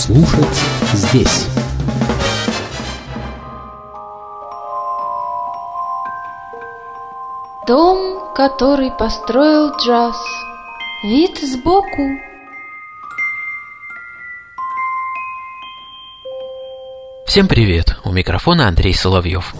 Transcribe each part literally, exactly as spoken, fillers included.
Слушать здесь. Дом, который построил джаз. Вид сбоку. Всем привет! У микрофона Андрей Соловьев.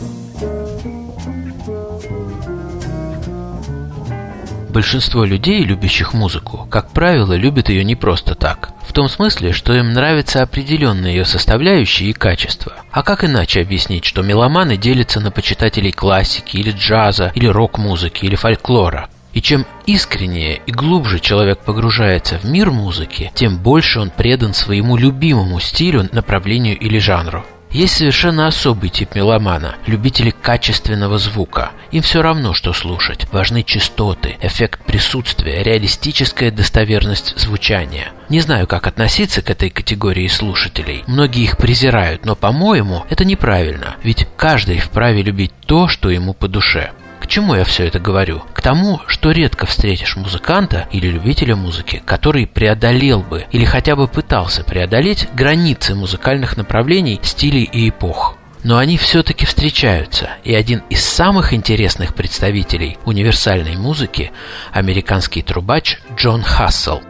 Большинство людей, любящих музыку, как правило, любят ее не просто так. В том смысле, что им нравятся определенные ее составляющие и качества. А как иначе объяснить, что меломаны делятся на почитателей классики, или джаза, или рок-музыки, или фольклора? И чем искреннее и глубже человек погружается в мир музыки, тем больше он предан своему любимому стилю, направлению или жанру. Есть совершенно особый тип меломана – любители качественного звука. Им все равно, что слушать. Важны частоты, эффект присутствия, реалистическая достоверность звучания. Не знаю, как относиться к этой категории слушателей. Многие их презирают, но, по-моему, это неправильно. Ведь каждый вправе любить то, что ему по душе. К чему я все это говорю? К тому, что редко встретишь музыканта или любителя музыки, который преодолел бы или хотя бы пытался преодолеть границы музыкальных направлений, стилей и эпох. Но они все-таки встречаются, и один из самых интересных представителей универсальной музыки – американский трубач Джон Хассел.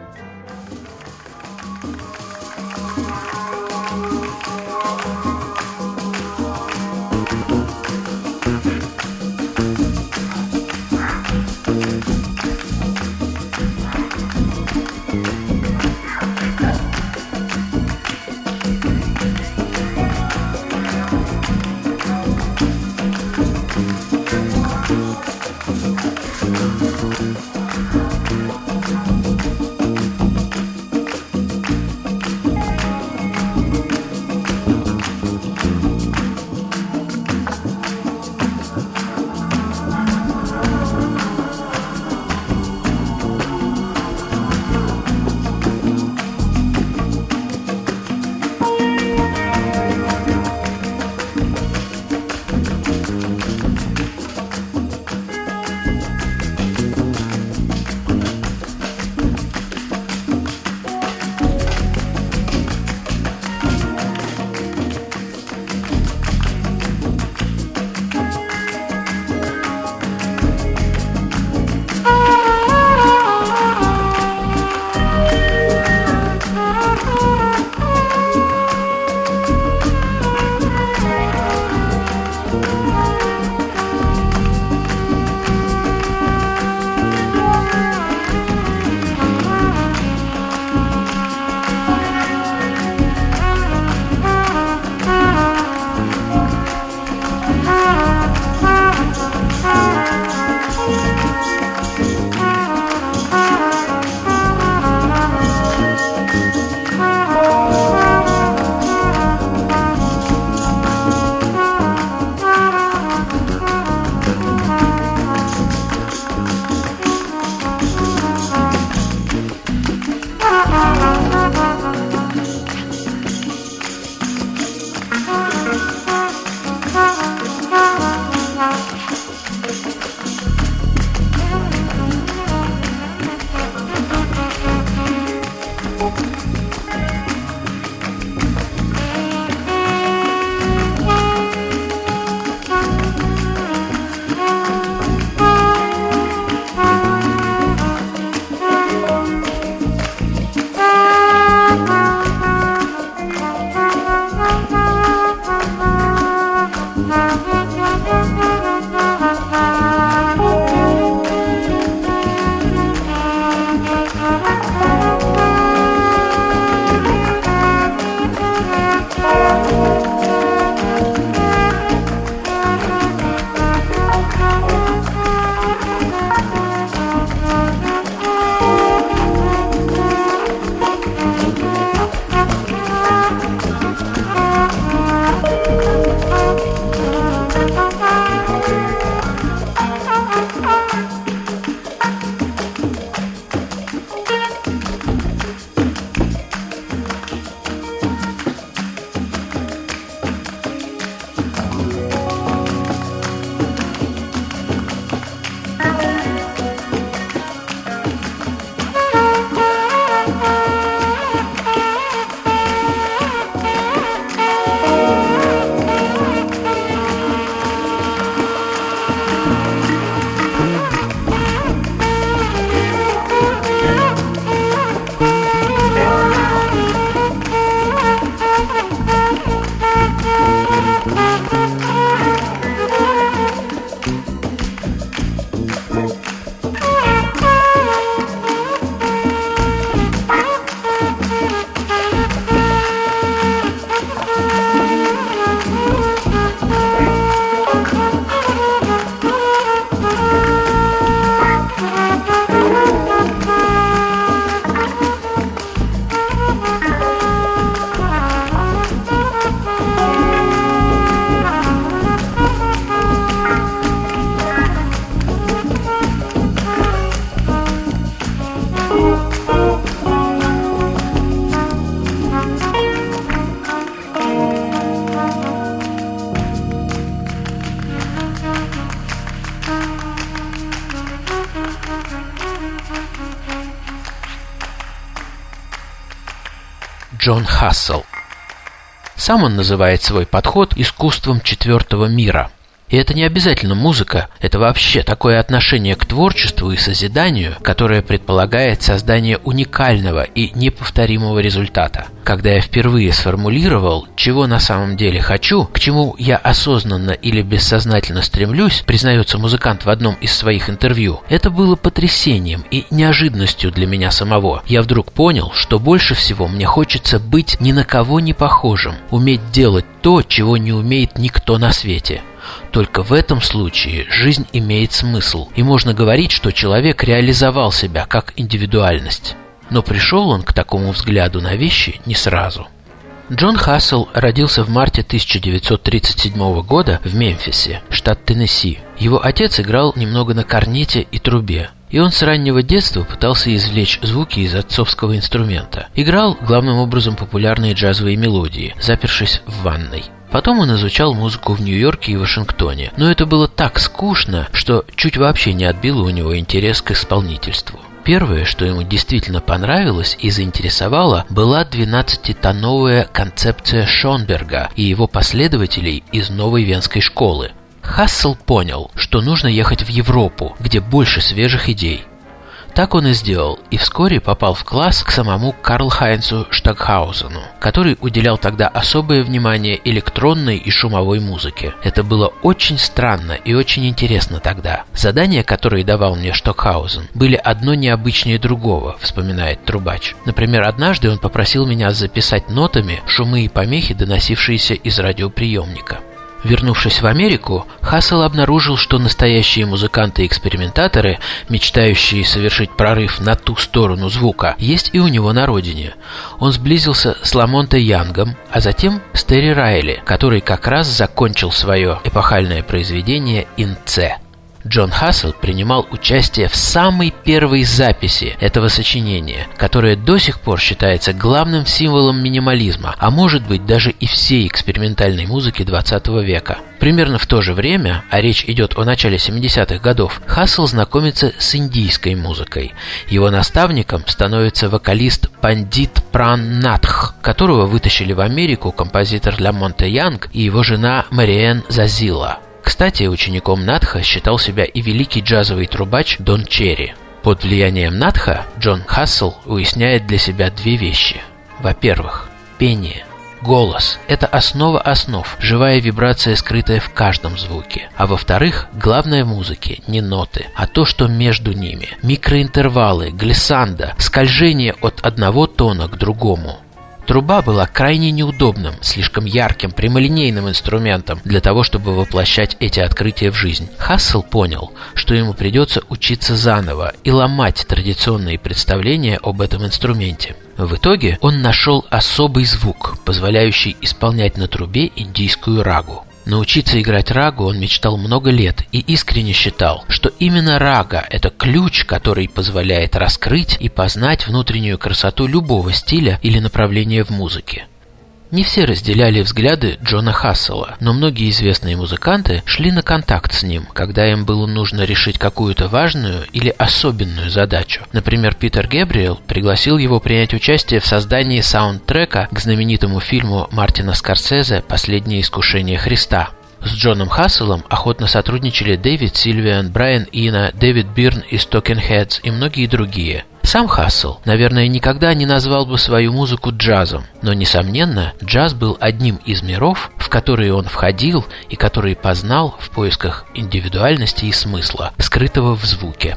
Джон Хассел. Сам он называет свой подход искусством четвертого мира. И это не обязательно музыка, это вообще такое отношение к творчеству и созиданию, которое предполагает создание уникального и неповторимого результата. Когда я впервые сформулировал, чего на самом деле хочу, к чему я осознанно или бессознательно стремлюсь, признается музыкант в одном из своих интервью, это было потрясением и неожиданностью для меня самого. Я вдруг понял, что больше всего мне хочется быть ни на кого не похожим, уметь делать то, чего не умеет никто на свете. Только в этом случае жизнь имеет смысл, и можно говорить, что человек реализовал себя как индивидуальность. Но пришел он к такому взгляду на вещи не сразу. Джон Хассел родился в марте тысяча девятьсот тридцать седьмого года в Мемфисе, штат Теннесси. Его отец играл немного на корнете и трубе, и он с раннего детства пытался извлечь звуки из отцовского инструмента. Играл главным образом популярные джазовые мелодии, запершись в ванной. Потом он изучал музыку в Нью-Йорке и Вашингтоне, но это было так скучно, что чуть вообще не отбило у него интерес к исполнительству. Первое, что ему действительно понравилось и заинтересовало, была двенадцатитоновая концепция Шонберга и его последователей из новой венской школы. Хассел понял, что нужно ехать в Европу, где больше свежих идей. Так он и сделал, и вскоре попал в класс к самому Карлхайнцу Штокхаузену, который уделял тогда особое внимание электронной и шумовой музыке. Это было очень странно и очень интересно тогда. Задания, которые давал мне Штокхаузен, были одно необычнее другого, вспоминает трубач. Например, однажды он попросил меня записать нотами шумы и помехи, доносившиеся из радиоприемника. Вернувшись в Америку, Хассел обнаружил, что настоящие музыканты-экспериментаторы, мечтающие совершить прорыв на ту сторону звука, есть и у него на родине. Он сблизился с Ламонте Янгом, а затем с Терри Райли, который как раз закончил свое эпохальное произведение «In C». Джон Хассел принимал участие в самой первой записи этого сочинения, которое до сих пор считается главным символом минимализма, а может быть даже и всей экспериментальной музыки двадцатого века. Примерно в то же время, а речь идет о начале семидесятых годов, Хассел знакомится с индийской музыкой. Его наставником становится вокалист Пандит Пран Натх, которого вытащили в Америку композитор Ламонте Янг и его жена Мариэн Зазила. Кстати, учеником Натха считал себя и великий джазовый трубач Дон Черри. Под влиянием Натха Джон Хассел уясняет для себя две вещи. Во-первых, пение. Голос – это основа основ, живая вибрация, скрытая в каждом звуке. А во-вторых, главное в музыке не ноты, а то, что между ними. Микроинтервалы, глиссандо, скольжение от одного тона к другому. Труба была крайне неудобным, слишком ярким, прямолинейным инструментом для того, чтобы воплощать эти открытия в жизнь. Хассел понял, что ему придется учиться заново и ломать традиционные представления об этом инструменте. В итоге он нашел особый звук, позволяющий исполнять на трубе индийскую рагу. Научиться играть рагу он мечтал много лет и искренне считал, что именно рага – это ключ, который позволяет раскрыть и познать внутреннюю красоту любого стиля или направления в музыке. Не все разделяли взгляды Джона Хассела, но многие известные музыканты шли на контакт с ним, когда им было нужно решить какую-то важную или особенную задачу. Например, Питер Гэбриэл пригласил его принять участие в создании саундтрека к знаменитому фильму Мартина Скорсезе «Последнее искушение Христа». С Джоном Хасселом охотно сотрудничали Дэвид Сильвиан, Брайан Ина, Дэвид Бирн из Talking Heads и многие другие. Сам Хассел, наверное, никогда не назвал бы свою музыку джазом, но, несомненно, джаз был одним из миров, в которые он входил и которые познал в поисках индивидуальности и смысла, скрытого в звуке.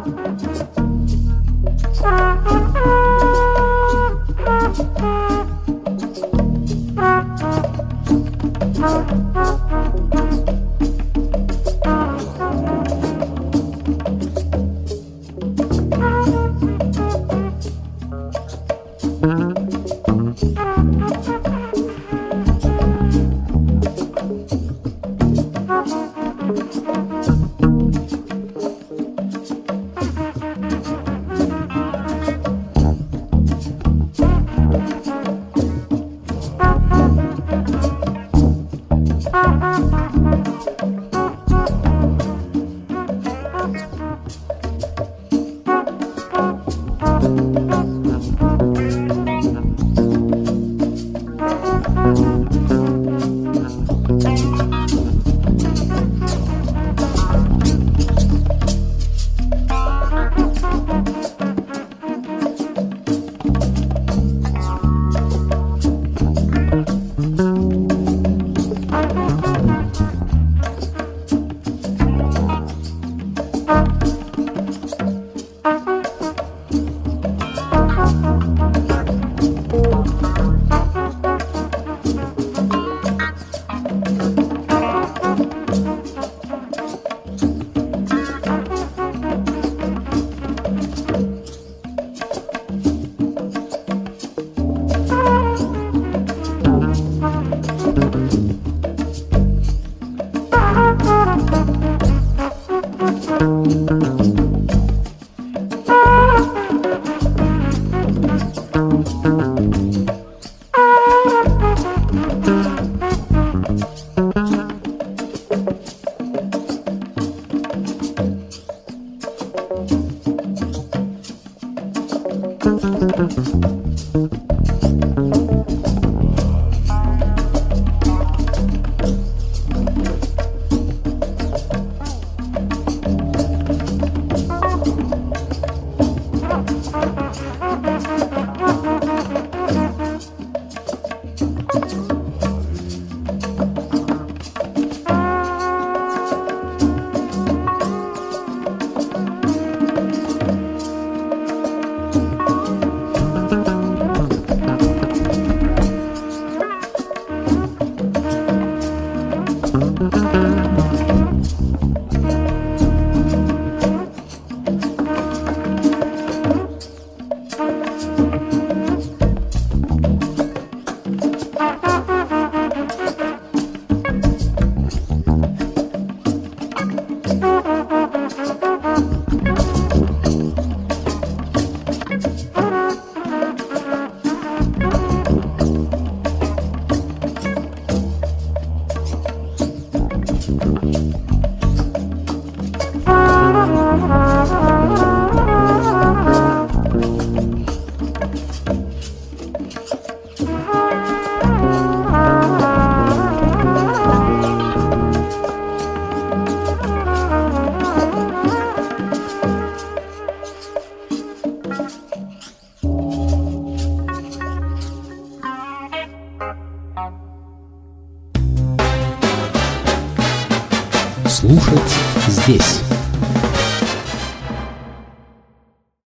Слушать здесь.